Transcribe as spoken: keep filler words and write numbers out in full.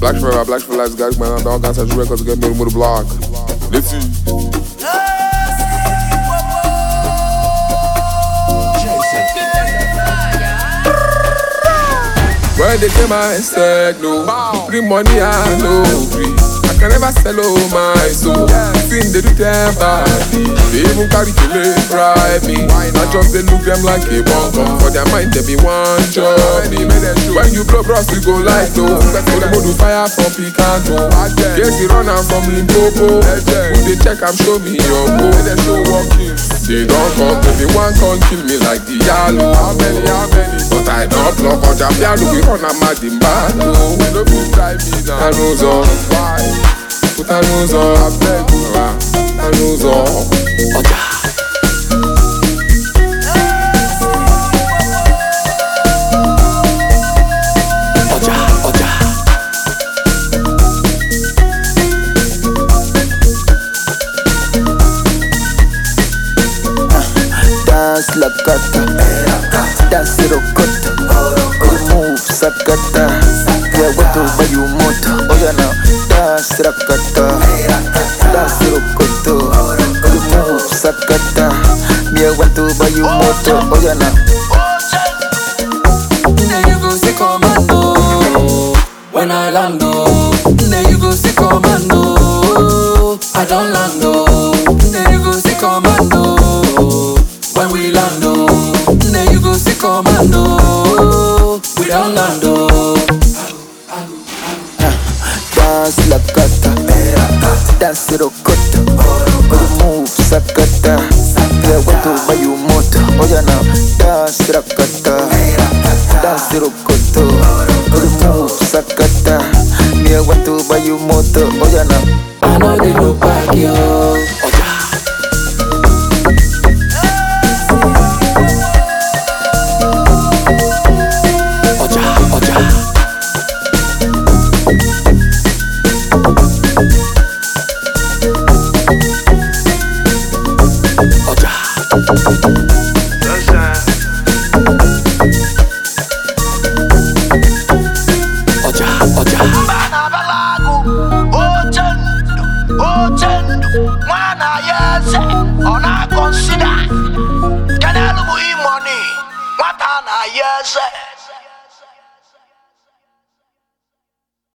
Black forever, black for life, guys, man. All guys have records to get me to the block. Let's see. When they came my stack, no, bring money, I know, free. I can never sell all my soul. Sing they do them body. They even carry to lay bribe me. I just they look them like a bunkum. For their mind they be one job. When you blow bros we go like no. So they go do fire from Picanto. Guess they run out from Limpopo. Who they check and show me your go. They don't come, they want come kill me like the yellow. How many, how many? But I don't block on Japiano. We run a mad in battle. We don't feel drive me now. I know so. Put a nose on, I beg you, a nose on. Oja. Oja, Oja. Dance la gata, dance rocoto, move sakata. Yeah, what do buy you moto? Oh yeah now, dance rakata, dance rokoto, move sakata. Yeah, what do buy you moto? Oh yeah now. There you go, see commando. When I land, there you go, see commando. I don't land, there you go, see commando. When we land, there you go, see commando. We don't land. Dance la gata, dance rocoto, move sakata. Yeah, what do buy you moto? Oh yeah now, dance rakata, dance rocoto, move sakata. Yeah, what do buy you moto? Oh yeah now. I know they look back, yo. Mwana yese, ona consider. Canelo money, what na yese.